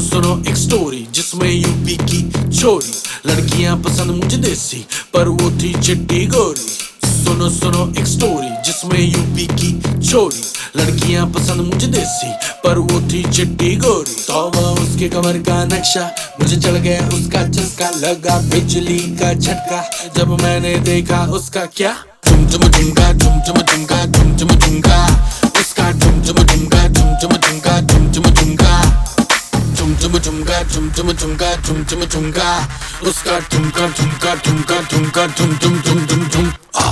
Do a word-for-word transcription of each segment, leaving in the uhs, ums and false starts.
सुनो एक स्टोरी जिसमें यूपी की छोरी, लड़कियां पसंद मुझे देसी पर वो थी चिट्टी गोरी। सुनो सुनो एक स्टोरी जिसमें यूपी की छोरी, लड़कियां पसंद मुझे देसी पर वो थी चिट्टी गोरी। तौबा उसके कमर का नक्शा, मुझे चढ़ गया उसका चस्का, लगा बिजली का झटका जब मैंने देखा उसका क्या झुम झुम झुमका झुम झुम झुमका झुम झुम झुमका, उसका झुम झुम झुमका झुम झुम झुमका झुम झुम झुमका, झुम झुम झुमका झुम झुम झुमका झुम झुम झुमका, उसका ठुमका ठुमका ठुमका ठुमका झुम झुम झुम झुम झुम।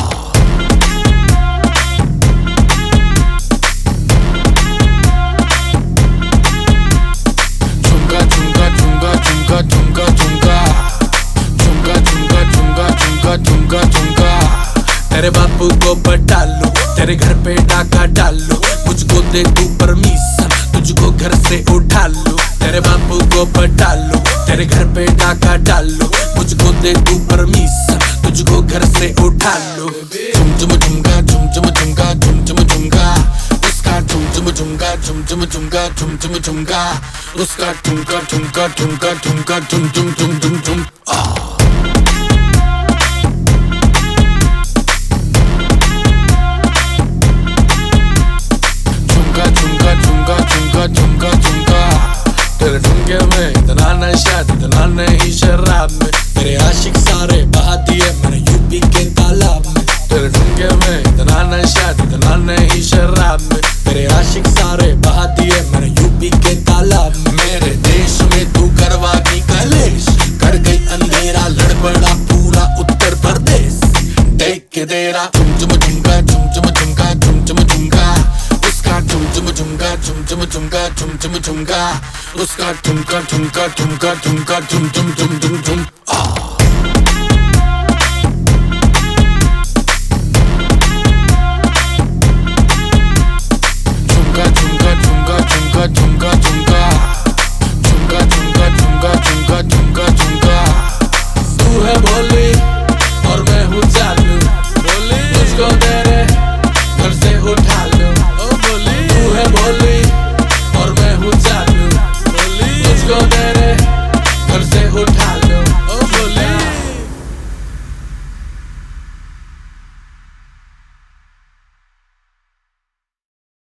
झुमका झुमका झुमका झुमका झुमका झुमका, झुमका झुमका झुमका झुमका झुमका झुमका। तेरे बापू को पटा लो, तेरे घर पे डाका डालो, मुझको दे तू परमिशन, तुझको घर से उठा लो। तेरे बापू को पटा लो, तेरे घर पे डाका डालो, मुझको दे तू परमिशन, तुझको घर से उठा लो। झुम झुम झुमका झुम झुम झुमका झुम झुम झुमका, उसका झुम झुम झुमका झुम झुम झुमका झुम झुम झुमका, उसका ठुमका ठुमका ठुमका ठुमका झुम झुम झुम झुम झुम। झुमका झुमका झुमका, तेरे ठुमके में इतना नशा इतना नहीं शराब में, तेरे आशिक सारे बहा दिए मैंने यूपी के तालाब में। तेरे ठुमके में इतना नशा इतना नहीं शराब में, तेरे आशिक सारे बहा दिए मैंने यूपी के तालाब में। मेरे देश में तू करवा दी कलेश, कर गई अंधेरा लड़ पड़ा पूरा उत्तर प्रदेश, देख के तेरा झुम झुम झुमका झुम झुम झुमका झुम झुम झुमका, उसका झुम झुम झुमका झुम झुम झुमका झुम झुम झुमका, उसका ठुमका ठुमका ठुमका ठुमका झुम झुम झुम झुम झुम।